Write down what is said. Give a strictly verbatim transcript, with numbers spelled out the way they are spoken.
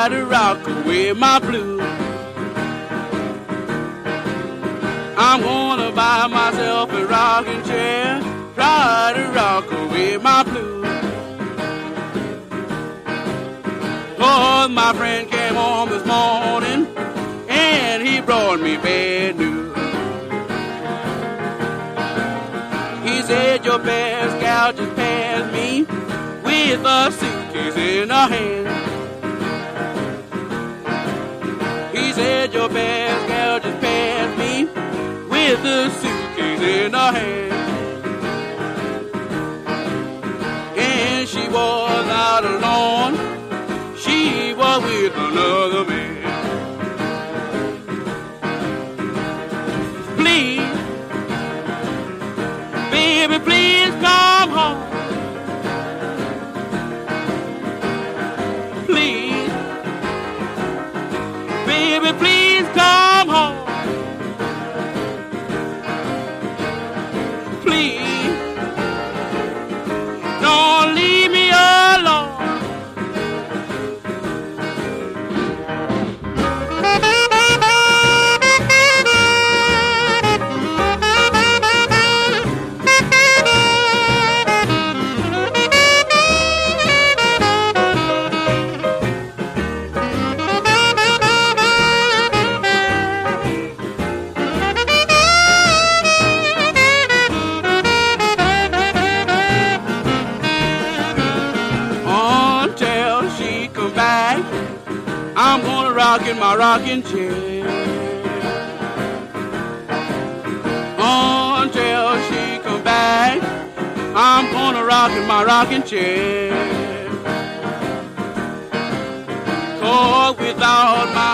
try to rock away my blues. I'm gonna buy myself a rocking chair, try to rock away my blues. Oh, my friend came home this morning and he brought me bad news. He said your best gal just passed me with a suitcase in her hand. He said your best gal just passed me with a suitcase in her hand. And she was out alone, she was with another man. Please, baby, please come home. Please, baby, please come home. Please, don't leave me alone. I'm gonna rock in my rocking chair until she come back. I'm gonna rock in my rocking chair, 'cause without my